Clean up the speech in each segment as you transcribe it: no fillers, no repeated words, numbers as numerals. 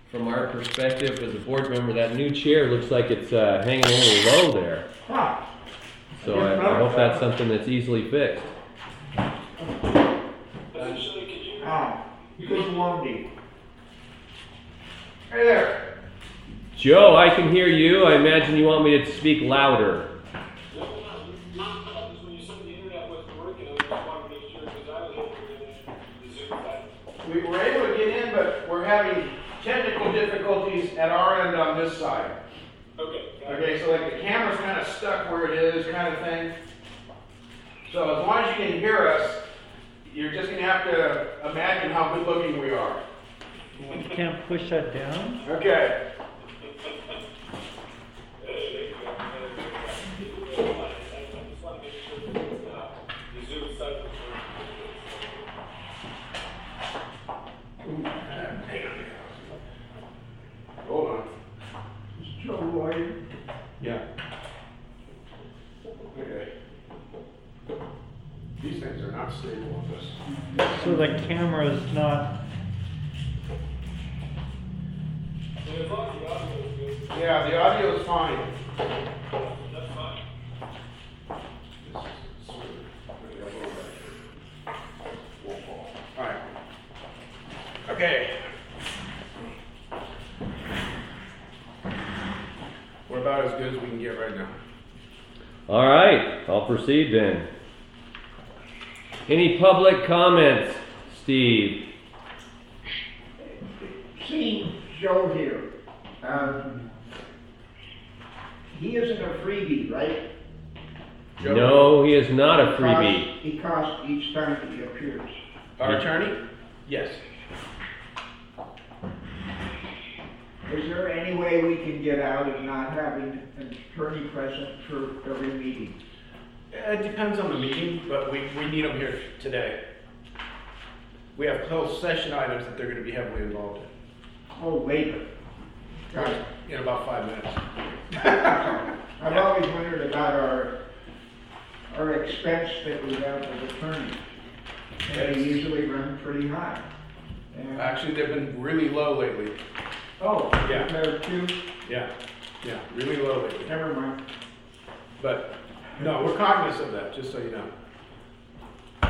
from our perspective as a board member, that new chair looks like it's hanging a little low there. Huh. So I hope that's something that's easily fixed. Good Monday. Hey there. Joe, I can hear you. I imagine you want me to speak louder. We were able to get in, but we're having technical difficulties at our end on this side. Okay, so like the camera's kind of stuck where it is, kind of thing. So as long as you can hear us, you're just going to have to imagine how good looking we are. You can't push that down? Okay. Hold on. Is Joe Lloyd? Yeah. Okay. These things are not stable on this. So the camera's not. Yeah, the audio is fine. That's fine. Alright. Okay. We're about as good as we can get right now. All right, I'll proceed then. Any public comments, Steve? Seeing Joe here, he isn't a freebie, right? Joe? No, he is not a freebie. He costs each time he appears. Our attorney? Yes. Is there any way we can get out of not having an attorney present for every meeting? It depends on the meeting, but we need them here today. We have closed session items that they're going to be heavily involved in. Oh, later. Got it. In about 5 minutes. I've always wondered about our expense that we have as attorneys. And they usually run pretty high. And Actually, they've been really low lately. oh, Yeah. compared to, Yeah, really low lately. never mind. But, no, we're cognizant of that, just so you know.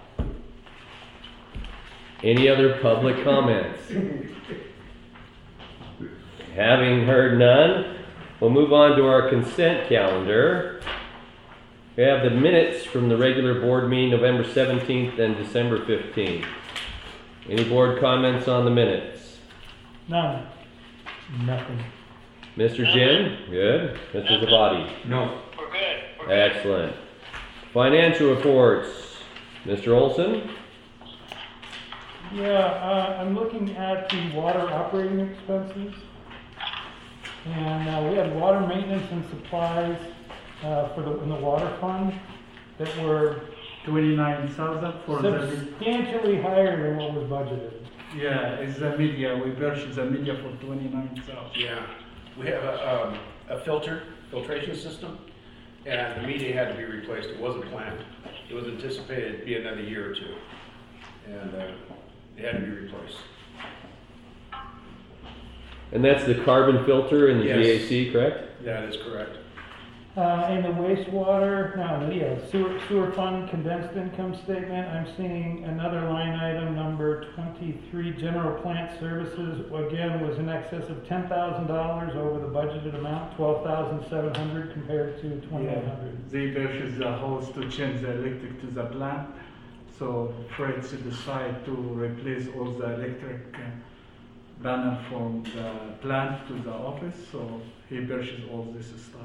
Any other public comments? Having heard none, we'll move on to our consent calendar. We have the minutes from the regular board meeting November 17th and December 15th. Any board comments on the minutes? None. Nothing. Mr. Jin? Good. Mr. Zavadi? No. We're good. Excellent. Financial reports. Mr. Olson? Yeah, I'm looking at the water operating expenses. And we had water maintenance and supplies in the water fund that were 29,000 for the substantially higher than what was budgeted. yeah, it's the media. We purchased the media for 29,000. Yeah, we have a filtration system, and the media had to be replaced. It wasn't planned. It was anticipated to be another year or two, and it had to be replaced. And that's the carbon filter in the Yes. GAC, correct? That is correct. In the wastewater, sewer fund condensed income statement, I'm seeing another line item, number 23, general plant services, again, was in excess of $10,000 over the budgeted amount, 12,700 compared to 2,100. They purchased the hose to change the electric to the plant. So Fred decided to replace all the electric panel from the plant to the office. So he purchased all this stuff.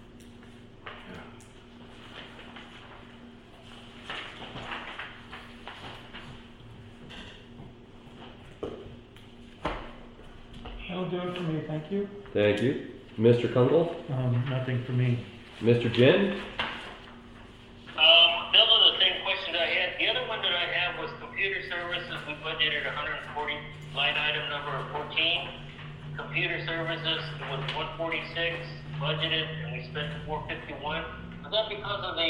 That'll do it for me, thank you. Thank you. Mr. Kunkel? Nothing for me. Mr. Jin? Those are the same questions I had. The other one that I have was computer services. We budgeted 140, line item number 14. Computer services was 146 budgeted, and we spent 451. Was that because of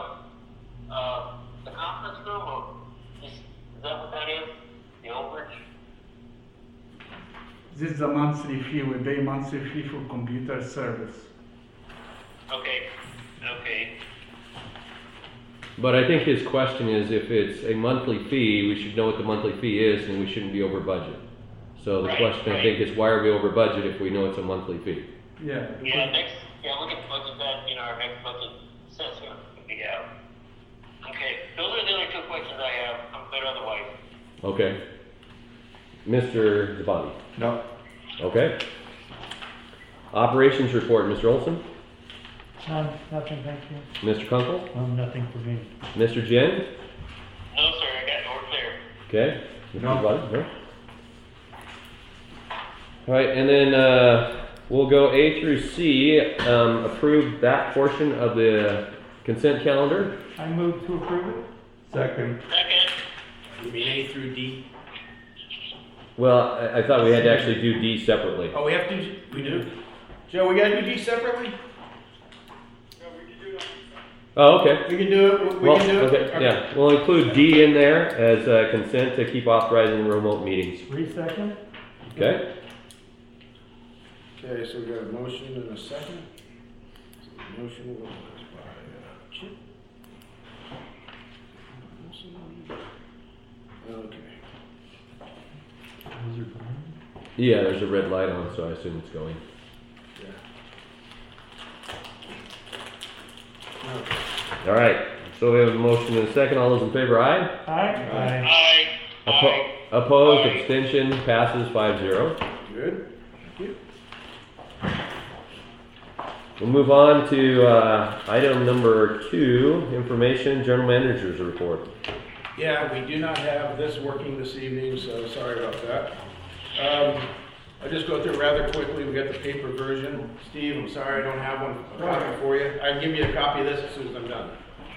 the conference room, or is that what that is? The overage? This is a monthly fee. We pay monthly fee for computer service. Okay, okay. But I think his question is if it's a monthly fee, we should know what the monthly fee is and we shouldn't be over budget. So the Right, question I right. think is why are we over budget if we know it's a monthly fee? Yeah. Yeah, we can budget that in our next budget assessment if we have. Okay, those are the only two questions I have. I'm good otherwise. Okay. Mr. Zabani? No. Okay. Operations report, Mr. Olson? Nothing, thank you. Mr. Kunkel? Nothing for me. Mr. Jen? No, sir, I got no clear. Okay. Mr. No. Zabani? No? All right, and then we'll go A through C, approve that portion of the consent calendar. I move to approve it. Second. Second. You mean A through D? Well, I thought we had to actually do D separately. Oh, we have to, we do? Joe, we gotta do D separately? Oh, okay. We can do it, we Well, can do it? okay, yeah, we'll include D in there as consent to keep authorizing remote meetings. 3 seconds. Okay? Okay, so we got a motion and a second. So the motion was by Chip. Okay. Yeah, there's a red light on, so I assume it's going. Yeah. Okay. All right, so we have a motion and a second. All those in favor, aye? Aye. Aye. Opposed, Aye. abstention, passes 5-0. Good. Thank you. We'll move on to item number 2, information, general manager's report. Yeah, we do not have this working this evening, so sorry about that. I'll just go through it rather quickly. We got the paper version. Steve, I'm sorry I don't have a copy for you. I can give you a copy of this as soon as I'm done.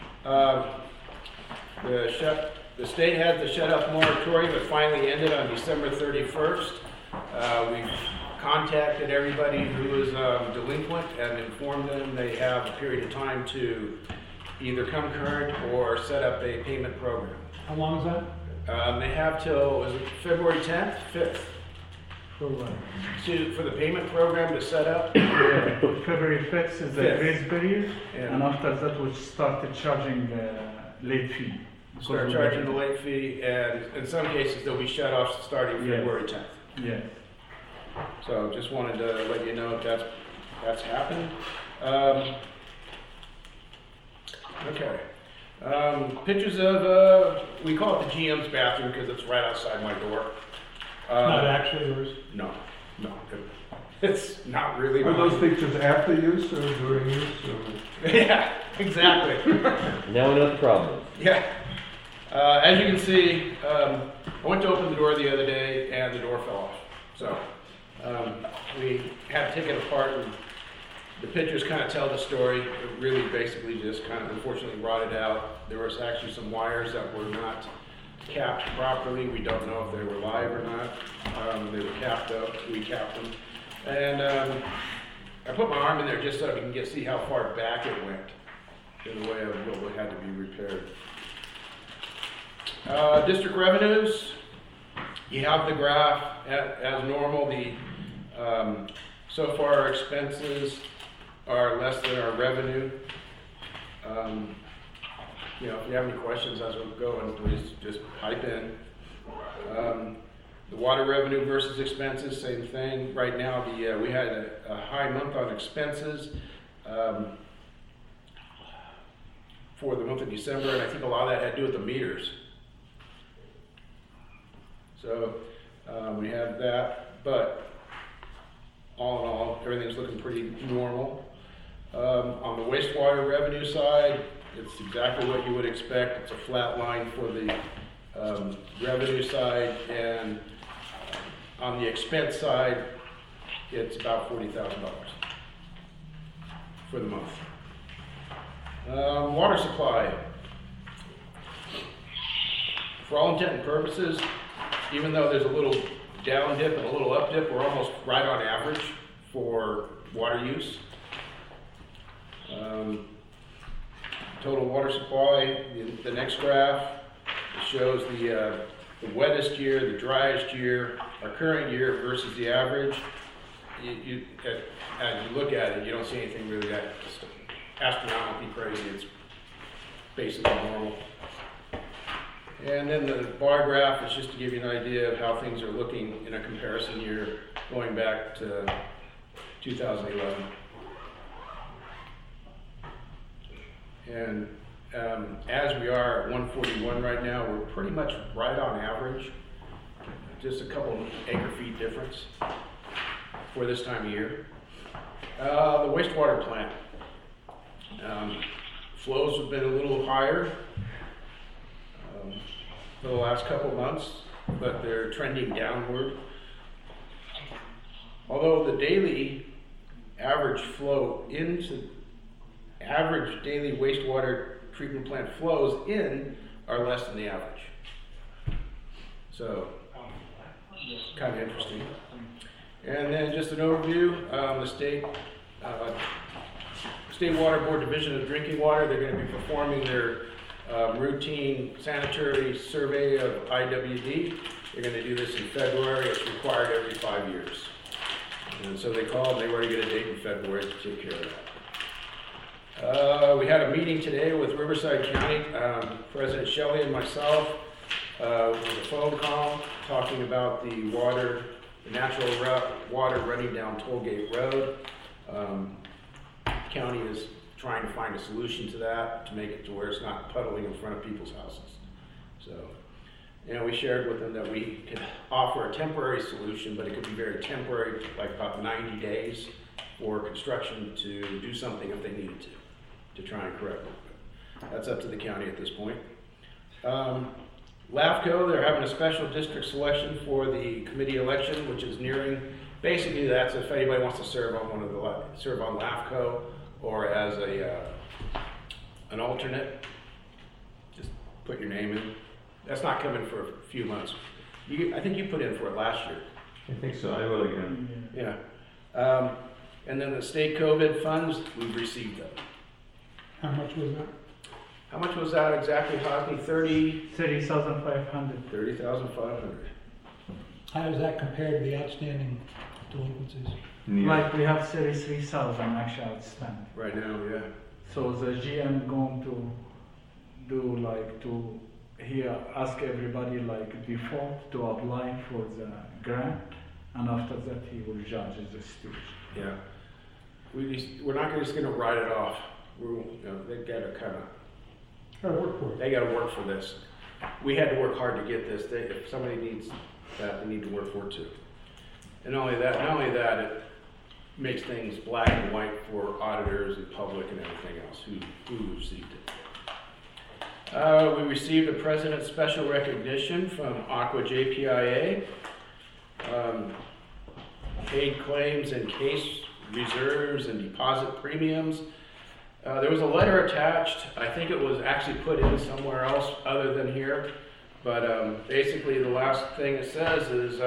The state had the shut-off moratorium that finally ended on December 31st. We've contacted everybody who is delinquent and informed them they have a period of time to either come current or set up a payment program. How long is that? They have till, is it February 10th, 5th, For what? for the payment program to set up. February 5th is the Fifth. grace period, Yeah. and after that we started charging late fee. Start charging the late fee, and in some cases, there'll be shut-offs starting Yes. February 10th. Yeah. So just wanted to let you know that's happened. Okay. Pictures of, we call it the GM's bathroom because it's right outside my door. Not actually yours. No, it's not really. Are mine. those pictures after use or during use? Or? Yeah, exactly. Now we know what the problem is. Yeah. As you can see, I went to open the door the other day and the door fell off. So we had to take it apart, and the pictures kind of tell the story. It really basically just kind of unfortunately rotted out. There was actually some wires that were not capped properly. We don't know if they were live or not. They were capped up. We capped them. And I put my arm in there just so we can see how far back it went in the way of what had to be repaired. District revenues, you have the graph as normal. The so far our expenses are less than our revenue. You know, if you have any questions as we're going, please just pipe in. The water revenue versus expenses, same thing. Right now, we had a high month on expenses for the month of December, and I think a lot of that had to do with the meters. So we have that, but all in all, everything's looking pretty normal. On the wastewater revenue side, it's exactly what you would expect. It's a flat line for the revenue side, and on the expense side, it's about $40,000 for the month. Water supply. For all intent and purposes, even though there's a little down dip and a little up dip, we're almost right on average for water use. Total water supply, the next graph shows the the wettest year, the driest year, our current year versus the average, as you look at it, you don't see anything really that astronomically crazy. It's basically normal. And then the bar graph is just to give you an idea of how things are looking in a comparison year going back to 2011. And as we are at 141 right now, we're pretty much right on average, just a couple acre feet difference for this time of year. The wastewater plant. Flows have been a little higher for the last couple months, but they're trending downward. Although the daily average flow into average daily wastewater treatment plant flows in are less than the average. So, kind of interesting. And then just an overview, the State Water Board Division of Drinking Water, they're going to be performing their routine sanitary survey of IWD. They're going to do this in February. It's required every 5 years. And so they called, they already get a date in February to take care of that. We had a meeting today with Riverside County, President Shelley and myself, with a phone call talking about the natural water running down Tollgate Road. County is trying to find a solution to that, to make it to where it's not puddling in front of people's houses. So, we shared with them that we could offer a temporary solution, but it could be very temporary, like about 90 days for construction to do something if they needed to try and correct it. But that's up to the county at this point. LAFCO, they're having a special district selection for the committee election, which is nearing. Basically, that's if anybody wants to serve on LAFCO or as an alternate, just put your name in. That's not coming for a few months. I think you put in for it last year. I think so, I will again. Yeah. And then the state COVID funds, we've received them. How much was that? How much was that exactly, Hosni? 30,500. 30,500. How does that compare to the outstanding delinquencies? Like we have 33,000 actually outstanding. Right now, yeah. So the GM going to do ask everybody like before to apply for the grant, and after that he will judge the situation. Yeah. We're not just going to write it off. They got to kind of. Work for it. They got to work for this. We had to work hard to get this. If somebody needs that, they need to work for it too. And not only that, it makes things black and white for auditors and public and everything else who received it. We received a President's Special Recognition from Aqua JPIA. Paid claims and case reserves and deposit premiums. There was a letter attached. I think it was actually put in somewhere else other than here. But basically the last thing it says is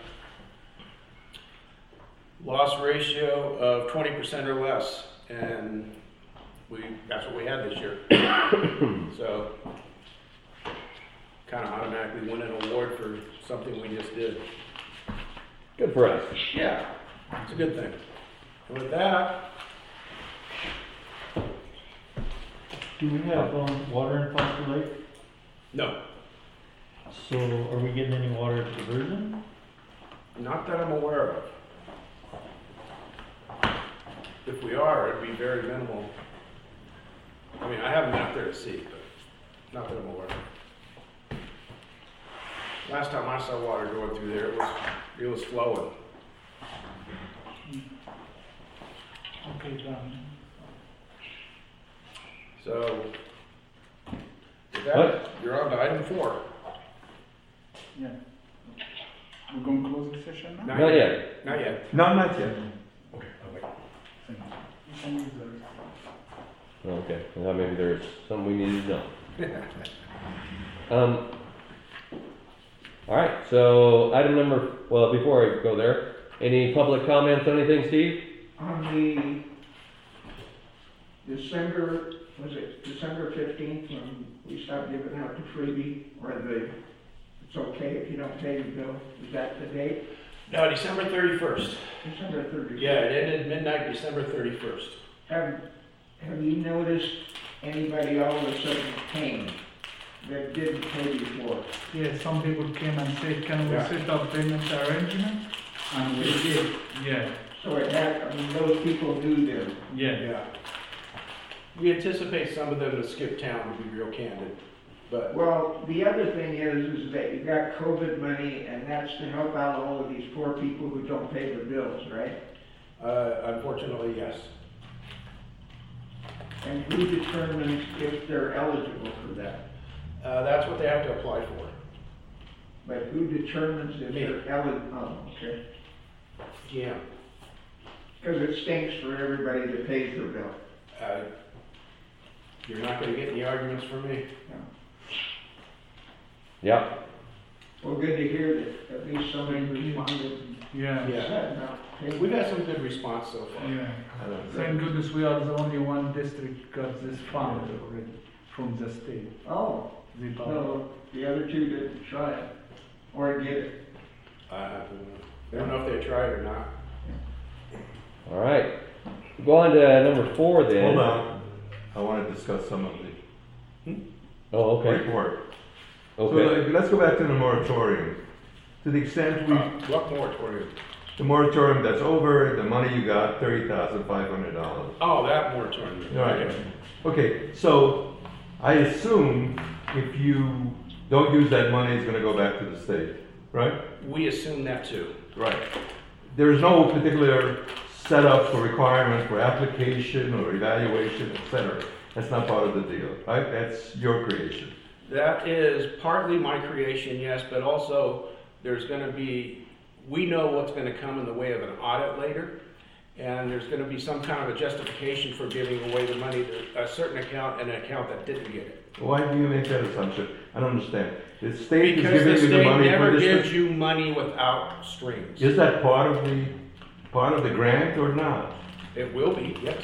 loss ratio of 20% or less. And that's what we had this year. So kind of automatically won an award for something we just did. Good for us. Yeah, it's a good thing. And with that, Do we have water in Foster Lake? no, So are we getting any water at diversion? not that I'm aware of. If we are, it'd be very minimal. I mean, I haven't been out there to see, but not that I'm aware of. Last time I saw water going through there, it was flowing. Okay, done. So, with that, What? you're on to item 4. Yeah. We're going to close the session now? Not yet. Not yet. No, not yet. Thank you. You can use the rest. Okay, well, maybe there's something we need to know. All right, so item number, well, before I go there, any public comments on anything, Steve? On the December 15th, when we stopped giving out the freebie, or the it's okay if you don't pay your bill? Is that the date? No, December 31st. December 30th? Yeah, it ended midnight, December 31st. Have you noticed anybody all of a sudden paying that didn't pay before? Yeah, some people came and said, can we Yeah. set up payment arrangement? And we They did. Yeah, So it had, I mean, those people knew them. yeah. Yeah. We anticipate some of them to skip town, to be real candid, but Well, the other thing is that you got COVID money, and that's to help out all of these poor people who don't pay their bills, right? unfortunately, yes. And who determines if they're eligible for that? That's what they have to apply for. But who determines if Me. they're eligible? Oh, okay. Yeah. Because it stinks for everybody that pays their bill. You're not gonna get any arguments from me. Yep. Well, good to hear that at least somebody responded and Yeah. Yeah. said, no. hey, We've had some good response so far. Yeah. I don't know. Thank goodness we are the only one district got this fund already from the state. Oh, The power. no, the other two didn't try it or get it. I don't know if they tried or not. All right. Go on to number 4 then. Hold on, I want to discuss some of the Oh, okay. report. Okay. So let's go back to the moratorium. To the extent What moratorium? the moratorium that's over, the money you got, $30,500. Oh, that moratorium. Right. Okay, so I assume if you don't use that money, it's gonna go back to the state, right? We assume that too. Right. There is no particular setup for requirement for application or evaluation, etc. That's not part of the deal, right? That's your creation. That is partly my creation, yes, but also there's gonna be, we know what's gonna come in the way of an audit later, and there's gonna be some kind of a justification for giving away the money to a certain account and an account that didn't get it. Why do you make that assumption? I don't understand. The state is Because the giving you the state money for never this. gives you money without strings. Is that part of the grant or not? It will be, yes.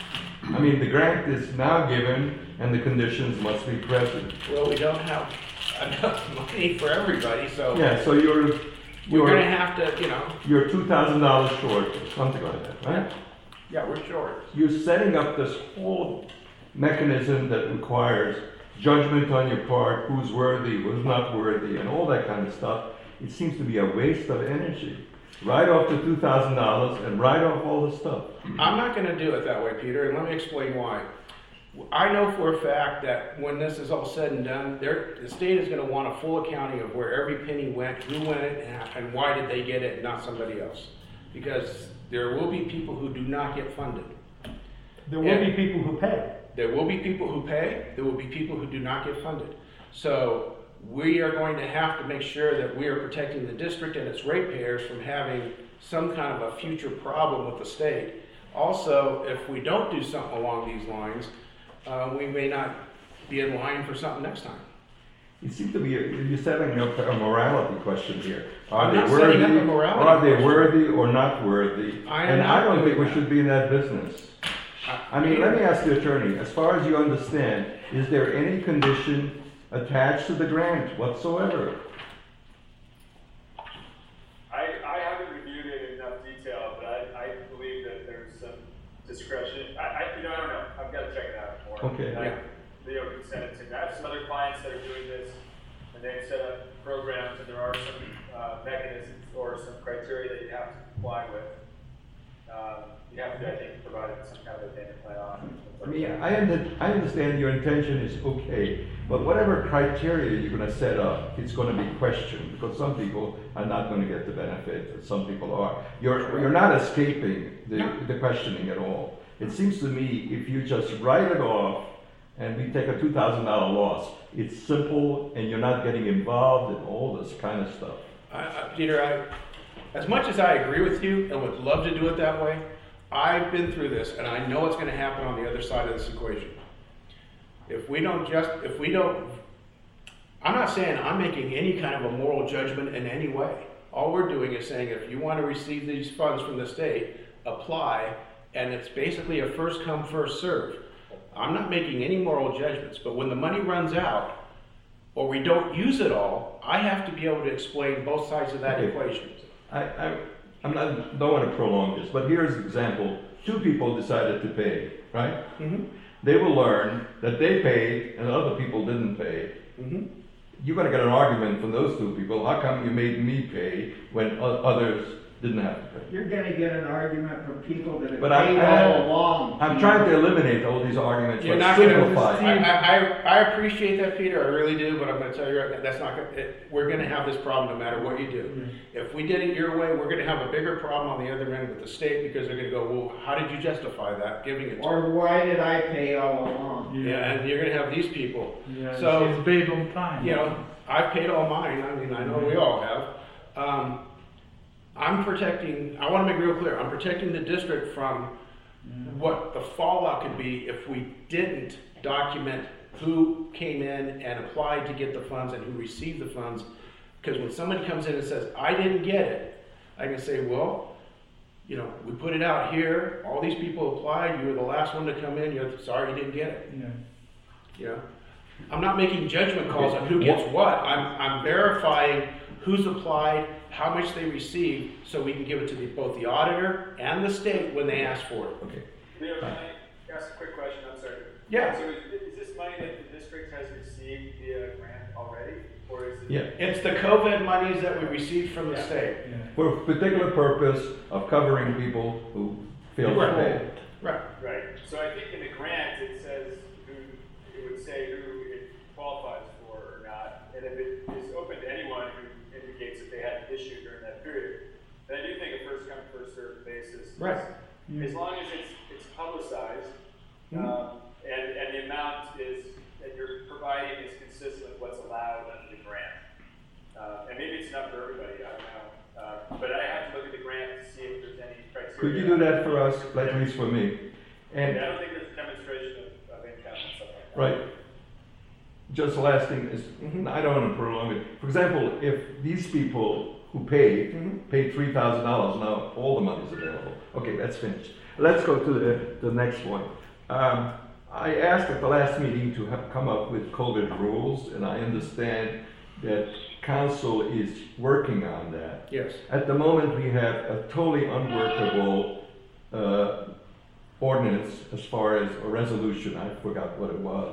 I mean, the grant is now given and the conditions must be present. Well, we don't have enough money for everybody, so Yeah, so we're gonna you're have to, you know, you're $2,000 short or something like that, right? yeah, we're short. You're setting up this whole mechanism that requires judgment on your part, who's worthy, who's not worthy, and all that kind of stuff. It seems to be a waste of energy. Write off the $2,000 and write off all the stuff. I'm not gonna do it that way, Peter, and let me explain why. I know for a fact that when this is all said and done, the state is gonna want a full accounting of where every penny went, who went it, and why did they get it, and not somebody else. Because there will be people who do not get funded. There will be people who pay. There will be people who pay, there will be people who do not get funded. So we are going to have to make sure that we are protecting the district and its ratepayers from having some kind of a future problem with the state. Also, if we don't do something along these lines, we may not be in line for something next time. You seem to be, you're setting up a morality question here. I'm not setting up a morality Are they question. worthy or not worthy? I am And not I don't think doing we that. should be in that business. I mean, let me ask the attorney, as far as you understand, is there any condition attached to the grant whatsoever? I haven't reviewed it in enough detail, but I believe that there's some discretion. I don't know. I've got to check it out more. Okay. Yeah. Leo can send it to me. I have some other clients that are doing this, and they've set up programs, and there are some mechanisms or some criteria that you have to comply with. You have to, I think, provide some kind of a payment plan on. I mean, I understand your intention is okay, but whatever criteria you're gonna set up, it's gonna be questioned, because some people are not gonna get the benefit, and some people are. You're not escaping the questioning at all. It seems to me, if you just write it off, and we take a $2,000 loss, it's simple, and you're not getting involved in all this kind of stuff. Peter, as much as I agree with you and would love to do it that way, I've been through this and I know what's going to happen on the other side of this equation. I'm not saying I'm making any kind of a moral judgment in any way. All we're doing is saying if you want to receive these funds from the state, apply, and it's basically a first come, first serve. I'm not making any moral judgments, but when the money runs out, or we don't use it all, I have to be able to explain both sides of that Okay. equation. Don't want to prolong this, but here's an example. Two people decided to pay, right? Mm-hmm. They will learn that they paid and other people didn't pay. Mm-hmm. You're going to get an argument from those two people. How come you made me pay when others didn't have to pay? You're gonna get an argument from people that have But paid all along. I'm trying to eliminate all these arguments, You're but not gonna, simplify. I appreciate that, Peter, I really do, but I'm gonna tell you right now, that's not gonna, we're gonna have this problem no matter what you do. If we did it your way, we're gonna have a bigger problem on the other end with the state, because they're gonna go, well, how did you justify that, giving it to me? Or why did I pay all along? Yeah, and you're gonna have these people. Yeah, So, it's paid on time. you know, I've paid all mine, I mean, I know we all have. I'm protecting, I wanna make real clear, I'm protecting the district from what the fallout could be if we didn't document who came in and applied to get the funds and who received the funds. Because when somebody comes in and says, I didn't get it, I can say, well, you know, we put it out here, all these people applied, you were the last one to come in, you're sorry you didn't get it. Yeah. You know, I'm not making judgment calls on who gets what. I'm verifying who's applied, how much they received, so we can give it to both the auditor and the state when they ask for it. Okay. Leo, can I ask a quick question? I'm sorry. Yeah. So is this money that the district has received via grant already, or is it? Yeah. It's the COVID monies that we received from the state. Yeah. For a particular purpose of covering people who failed to pay. Right. Right. So I think in the grant it says who, it would say who it qualifies for or not, and if it is open to anyone who indicates that they had an issue during that period, then I do think a first come first served basis. Right. As long as it's publicized, and the amount is that you're providing is consistent with what's allowed under the grant. And maybe it's not for everybody, I don't know. But I have to look at the grant to see if there's any criteria. Could you do that for us, at least for me? And I don't think there's a demonstration of income and stuff like that. Right. Just the last thing is, I don't want to prolong it. For example, if these people who paid $3,000, now all the money is available. Okay, that's finished. Let's go to the next one. I asked at the last meeting to have come up with COVID rules, and I understand that council is working on that. Yes. At the moment, we have a totally unworkable ordinance as far as a resolution. I forgot what it was.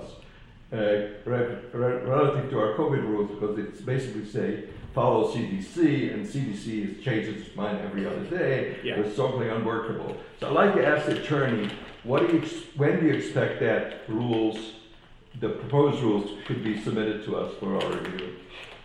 Relative to our COVID rules, because it's basically say follow CDC, and CDC changes its mind every other day. Yeah. It's totally unworkable. So I'd like to ask the attorney, when do you expect that the proposed rules could be submitted to us for our review?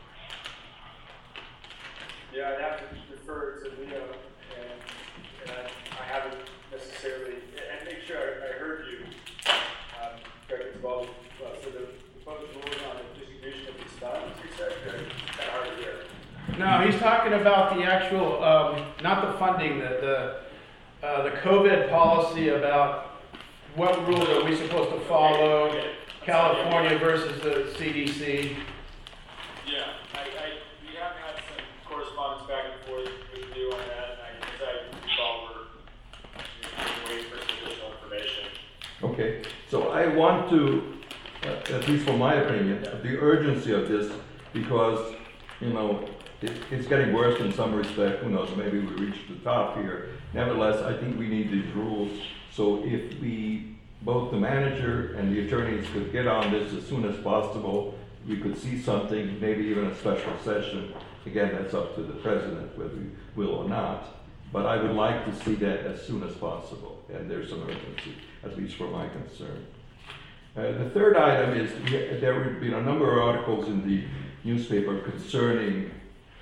Yeah, I'd have to refer to Leo, and I haven't necessarily, and make sure I heard you, correct as well. So the proposed rules on the distribution of these funds, you said, are kind of hard to hear. No, he's talking about the actual, not the funding, the COVID policy about what rules are we supposed to follow, California versus the CDC. Yeah, we have had some correspondence back and forth with you on that, and as I recall, we're waiting for some additional information. Okay, so I want to, at least from my opinion, the urgency of this, because, you know, it's getting worse in some respect. Who knows, maybe we reached the top here. Nevertheless, I think we need these rules. So if both the manager and the attorneys could get on this as soon as possible, we could see something, maybe even a special session. Again, that's up to the president whether we will or not. But I would like to see that as soon as possible. And there's some urgency, at least for my concern. The third item is there have been a number of articles in the newspaper concerning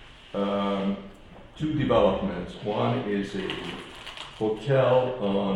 two developments. One is a hotel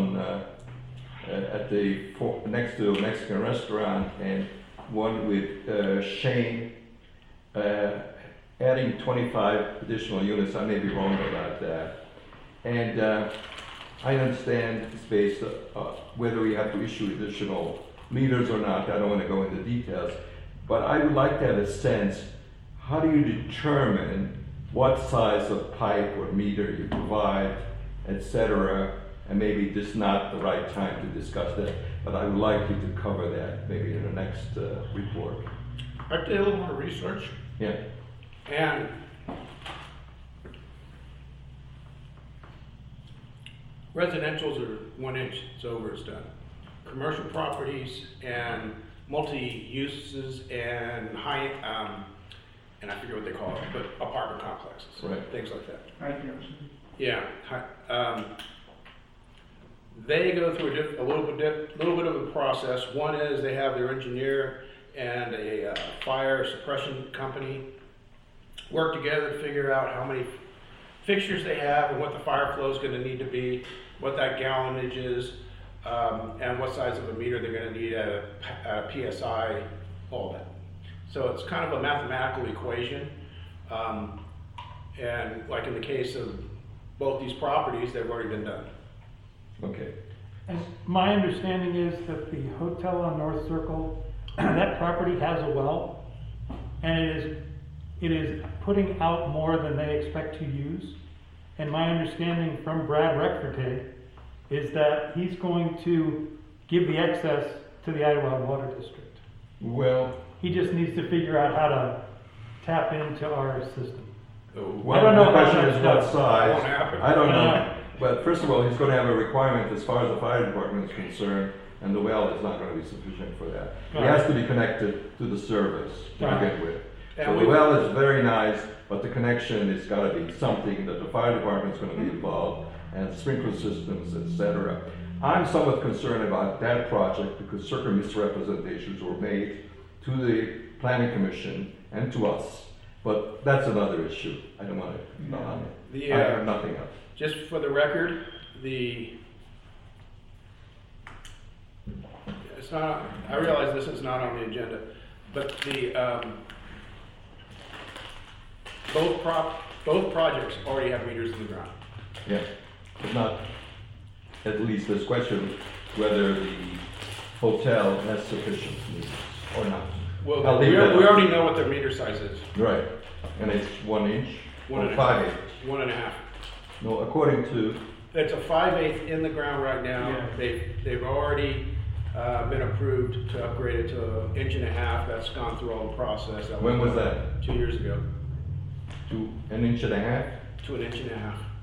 next to a Mexican restaurant, and one with Shane adding 25 additional units. I may be wrong about that. And I understand it's based whether we have to issue additional meters or not. I don't want to go into details, but I would like to have a sense, how do you determine what size of pipe or meter you provide, etc., and maybe this is not the right time to discuss that, but I would like you to cover that maybe in the next report. I did a little more research, Yeah, and residentials are 1 inch, it's over, it's done. Commercial properties and multi-uses and high, and I forget what they call it, but apartment complexes, Right. things like that. I guess. Yeah, they go through a little bit of a process. One is they have their engineer and a fire suppression company work together to figure out how many fixtures they have and what the fire flow is going to need to be, what that gallonage is, and what size of a meter they're going to need at a PSI, all that. So it's kind of a mathematical equation. And like in the case of both these properties, they've already been done. okay. And my understanding is that the hotel on North Circle, that property has a well, and it is putting out more than they expect to use. And my understanding from Brad Reckfortig is that he's going to give the excess to the Idlewild Water District. Well, He just needs to figure out how to tap into our system. well, I don't know the how question that's is what done. size. Won't happen. I don't know. Yeah. But first of all, he's gonna have a requirement as far as the fire department is concerned, and the well is not gonna be sufficient for that. He Right. has to be connected to the service to Right. begin with. And So we- the well is very nice, but the connection is gotta be something that the fire department's gonna be involved, and sprinkler systems, etc. I'm somewhat concerned about that project because certain misrepresentations were made to the planning commission and to us. But that's another issue. I don't wanna, The, I have nothing else. just for the record, it's not, I realize this is not on the agenda, but both projects already have meters in the ground. Yeah, but not, at least this question, whether the hotel has sufficient meters or not. Well, I'll we leave that up. already know what their meter size is, Right, and it's 1 inch One or and a 5 inch. 1.5. No, according to, It's a 5/8 in the ground right now. Yeah. They've already been approved to upgrade it to 1.5 inches. That's gone through all the process. When was that? 2 years ago, to 1.5 inches. to 1.5 inches.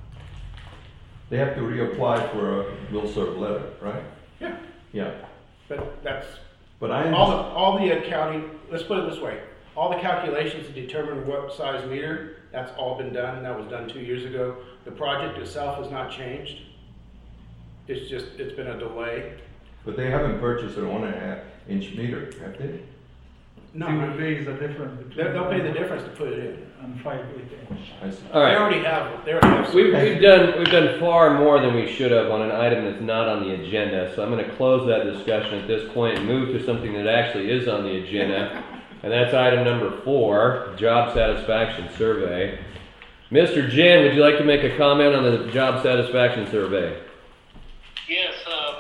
They have to reapply for a will serve letter, right? Yeah, Yeah, but that's, but I, all the accounting, let's put it this way. All the calculations to determine what size meter, that's all been done. That was done 2 years ago. The project itself has not changed. It's been a delay. but they haven't purchased an 1.5 inch meter, have they? No, See, there is a difference between. they'll pay the difference to put it in. And 5/8 inch. I see. All They right. already have. We've done far more than we should have on an item that's not on the agenda. So I'm going to close that discussion at this point and move to something that actually is on the agenda, and that's item number 4, job satisfaction survey. Mr. Jin, would you like to make a comment on the job satisfaction survey? Yes,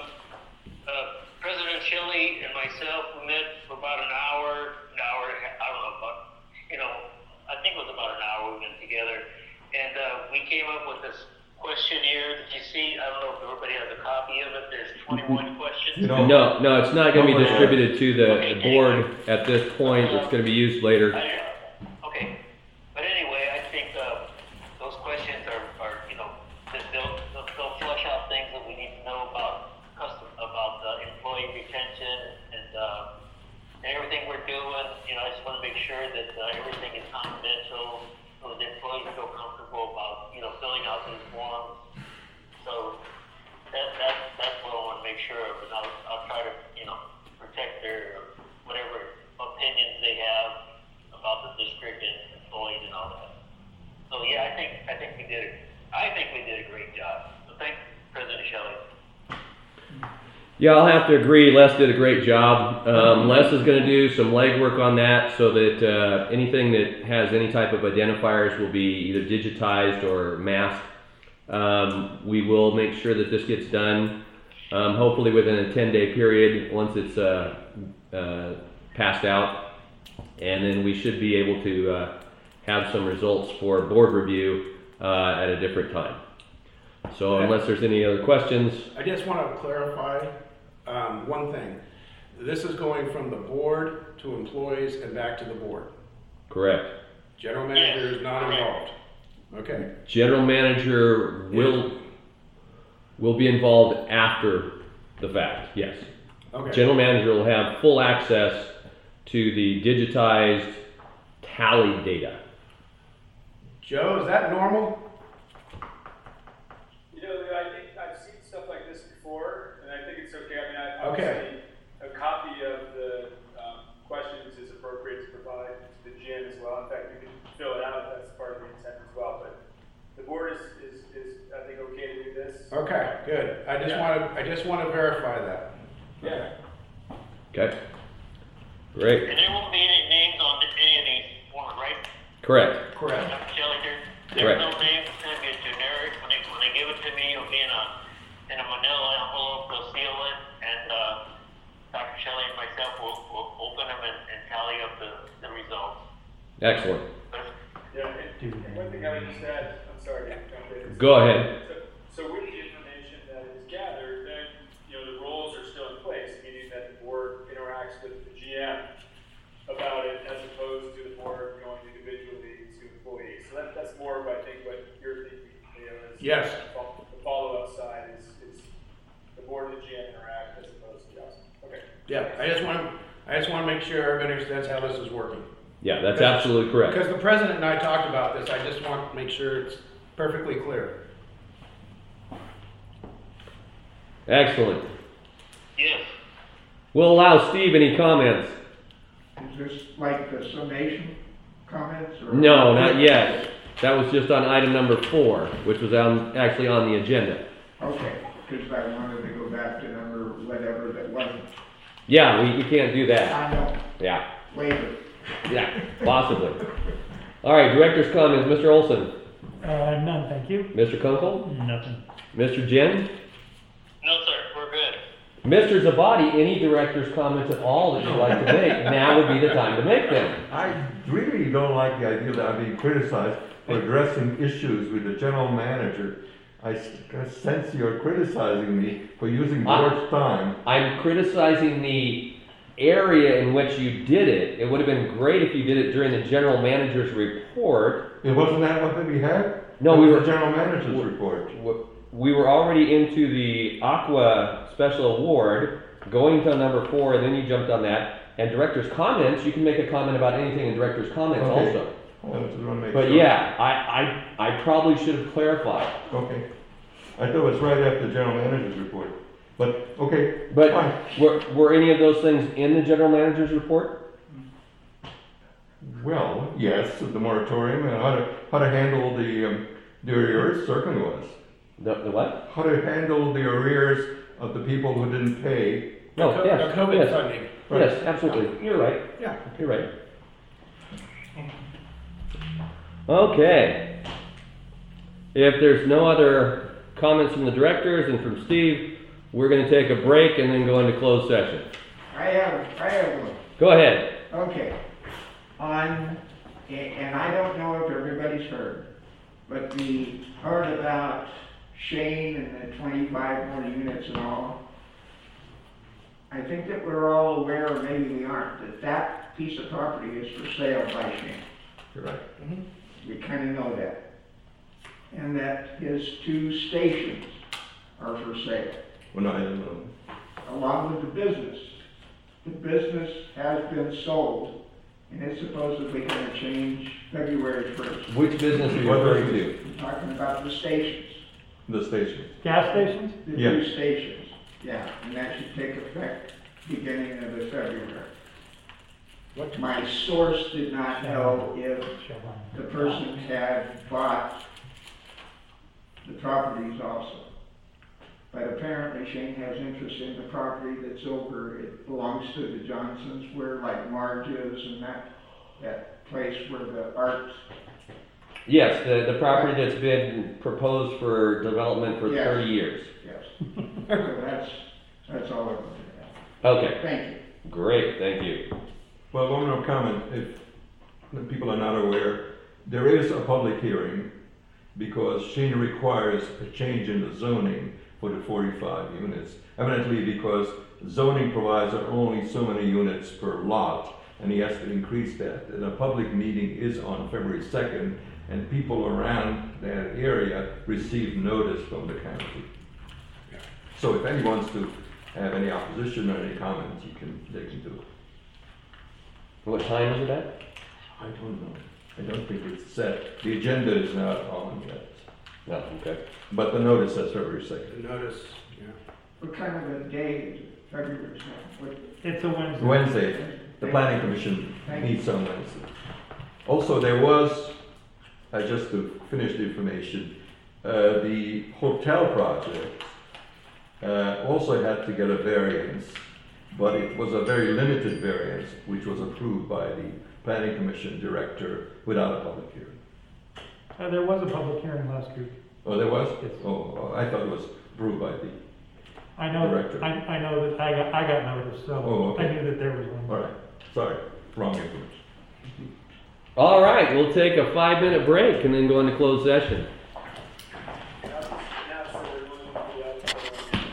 President Shelley and myself, we met for about an hour, I don't know, but, I think it was about an hour we went together. And we came up with this questionnaire that you see. I don't know if everybody has a copy of it. There's 21 questions. You know- No, it's not going to be Nobody- distributed to the board at this point. It's going to be used later. Okay, but anyway, I think those questions are they'll flush out things that we need to know about employee retention and everything we're doing. I just want to make sure that everything is confidential, so the employees feel comfortable about filling out these forms. So that's what I want to make sure of, and I'll try to protect their whatever opinions they have about the district and employees and all that. So yeah, I think we did a great job. So thanks, President Shelley. Yeah, I'll have to agree. Les did a great job. Les is going to do some legwork on that so that anything that has any type of identifiers will be either digitized or masked. We will make sure that this gets done, hopefully within a 10-day period once it's passed out. And then we should be able to have some results for board review at a different time. So unless there's any other questions. I just want to clarify one thing. this is going from the board to employees and back to the board. Correct. General manager is not involved. Okay. General manager will be involved after the fact, yes. Okay. General manager will have full access to the digitized tally data. Joe, is that normal? You know, I think I've seen stuff like this before, and I think it's okay. I mean, Okay. obviously, a copy of the questions is appropriate to provide to the GM as well. In fact, you can fill it out if that's part of the intent as well. But the board is I think, okay to do this. Okay, good. I just want to verify that. Yeah. Okay. Great. And there won't be any names on any of these forms, right? Correct. Correct. Dr. Shelley, there's Correct. no names, it's gonna be a generic, when they give it to me, it'll be in a manila envelope, they'll seal it, and, Dr. Shelley and myself will open them and tally up the results. Excellent. Yeah, and one thing I would just add, I'm sorry, to jump in. Go ahead. So with the information that is gathered, then, the roles are still in place, meaning that the board interacts with the GM about it as opposed to the board going individually to employees. So that's more of, I think, what you're thinking, is Yes. the follow-up side is the board and the GM interact as opposed to us. Okay. Yeah, I just want to make sure everybody understands how this is working. Yeah, that's absolutely correct. Because the president and I talked about this, I just want to make sure it's perfectly clear. Excellent. Yes. We'll allow Steve any comments. Is this like the summation comments? Or No, not yet. That was just on item number 4, which was actually on the agenda. Okay, because I wanted to go back to number whatever that wasn't. Yeah, we can't do that. I know, Yeah, later. yeah, possibly. All right, director's comments. Mr. Olson, None, thank you. Mr. Kunkel, Nothing. Mr. Jen, No, sir, we're good. Mr. Zabadi. Any director's comments at all that you'd like to make? Now would be the time to make them. I really don't like the idea that I'm being criticized for addressing issues with the general manager. I sense you're criticizing me for using board's time. I'm criticizing the area in which you did it. It would have been great if you did it during the general manager's report. It wasn't that what we had? No, it we was were- the general manager's report. We were already into the Aqua Special Award, going to number 4, and then you jumped on that. And director's comments, you can make a comment about anything in director's comments Okay. also. I just want to make But sure. yeah, I probably should have clarified. Okay. I thought it was right after the general manager's report. But, okay, But fine. were any of those things in the general manager's report? Well, yes, the moratorium and how to handle the arrears certainly was. The what? How to handle the arrears of the people who didn't pay. No, The yes, COVID yes, funding. yes, absolutely. You're right. Yeah. You're right. Okay. If there's no other comments from the directors and from Steve, we're going to take a break and then go into closed session. I have one. Go ahead. Okay. And I don't know if everybody's heard, but the part about Shane and the 25 more units and all, I think that we're all aware, or maybe we aren't, that piece of property is for sale by Shane. Correct. We kind of know that. And that his 2 stations are for sale, Well, no, I didn't know. along with the business. The business has been sold, and it's supposedly going to change February 1st. Which business are you What referring business? to? I'm talking about the stations, The station. Gas stations? the Yeah. 2 stations. Yeah, and that should take effect beginning of the February. My source did not know if the person had bought the properties also. But apparently Shane has interest in the property that's over, it belongs to the Johnsons, where like Marge is and that place where the art. Yes, the property that's been proposed for development for Yes. 30 years. Yes. So that's all I wanted to add. Okay, Thank you. great, thank you. Well, one more comment, if the people are not aware, there is a public hearing because Shane requires a change in the zoning for the 45 units. Evidently because zoning provides are only so many units per lot, and he has to increase that. And a public meeting is on February 2nd, and people around that area receive notice from the county. So if anyone wants to have any opposition or any comments, they can do it. What time is it at? I don't know. I don't think it's set. The agenda is not on yet. No, okay. But the notice says February 2nd. The notice, yeah. What kind of a day is it? February 2nd? What- It's a Wednesday. Wednesday, the planning commission meets on Wednesday. Also, there was, just to finish the information, the hotel project also had to get a variance, but it was a very limited variance, which was approved by the planning commission director without a public hearing. There was a public hearing last week. Oh, there was? Yes. Oh, I thought it was approved by the, I know, Director. I know that I got notice, so Oh, okay. I knew that there was one. all right, sorry, wrong information. All right, we'll take a 5-minute break and then go into closed session.